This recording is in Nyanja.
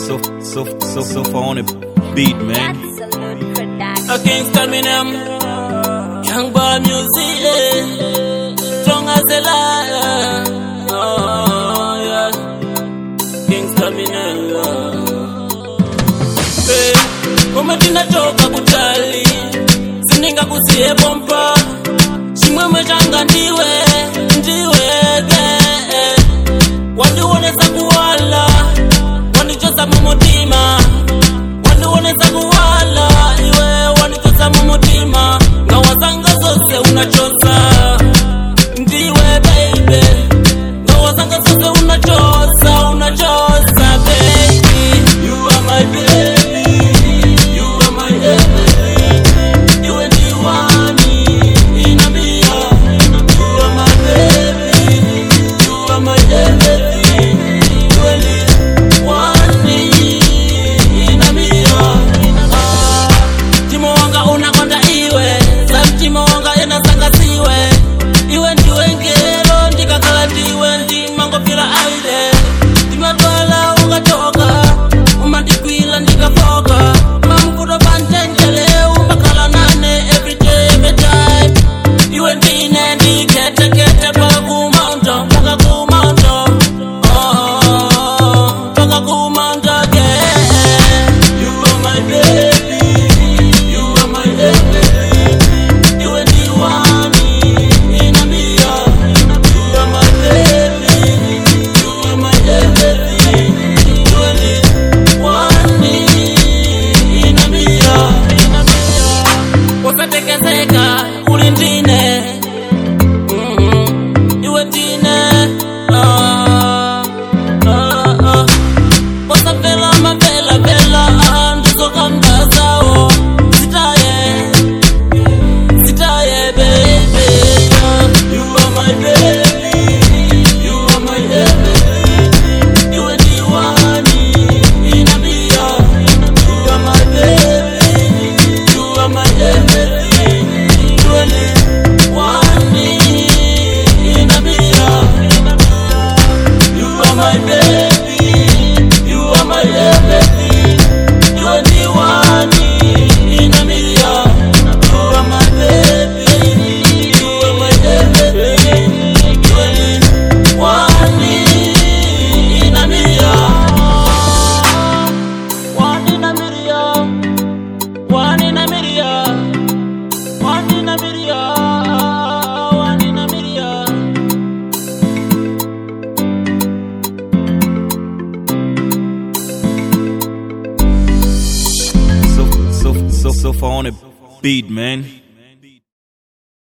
So far on the beat, man. A Kingston Minam, young boy music, strong as a lion. Oh yeah, Kingston Minam. Hey, kama tunachoka kutali, sininga kusie bomba, shimwe janga ndiwe, wandi woneza kuwala, wandi chosa mumutima, wandi woneza kuwala, iwe wandi chosa mumutima, na wazanga zose unachosa, ndiwe baby, na wazanga zose unachosa, baby, you are my baby, you are my everything, you and the one in a million, you are my baby, you are my everything. So far on the beat, man.